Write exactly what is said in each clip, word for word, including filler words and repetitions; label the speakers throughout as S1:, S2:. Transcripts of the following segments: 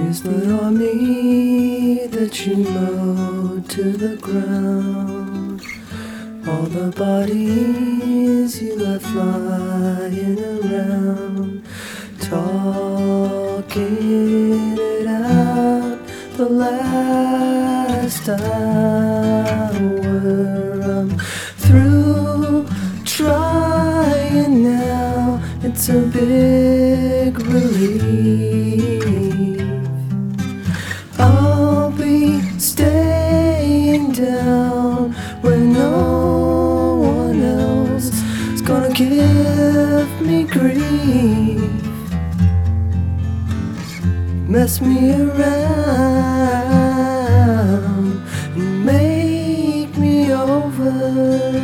S1: Is the army that you mowed to the ground? All the bodies you left lying around, talking it out the last hour. I'm through trying now, it's a big relief. I'll be staying down when no one else is gonna give me grief, mess me around and make me over.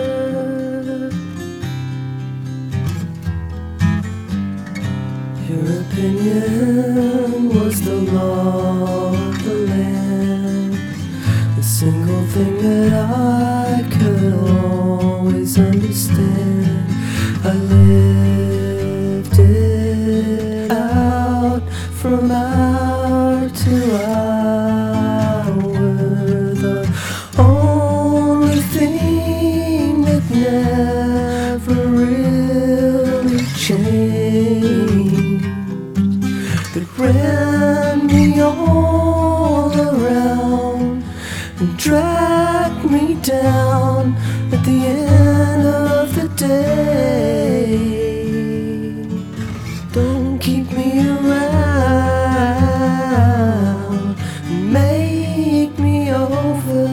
S1: Your opinion was the law of the land, the single thing that I could always understand. I lived it out from hour to hour. The only thing that never really changed, that ran me all around and dragged me down at the end of the day. Don't keep me around, make me over.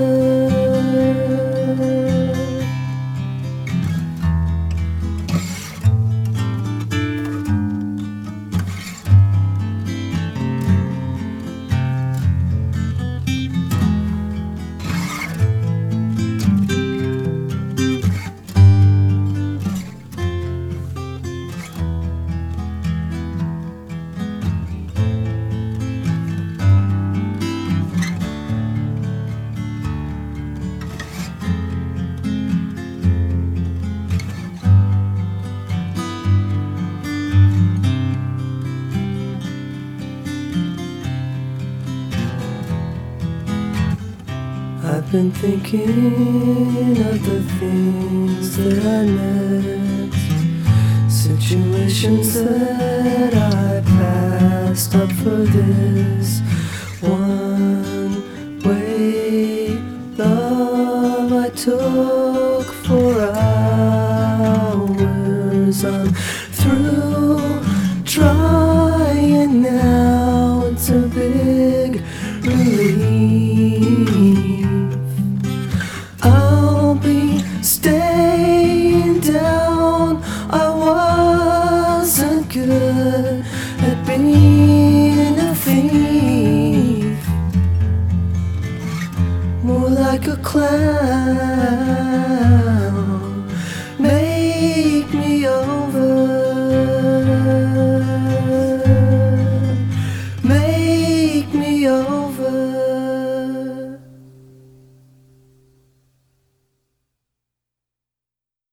S1: I've been thinking of the things that I missed, situations that I passed up for this one way love I took for hours. I'm through trying now, it's a big relief. I'll be staying down, I wasn't good at being a thief, more like a clown, make me over.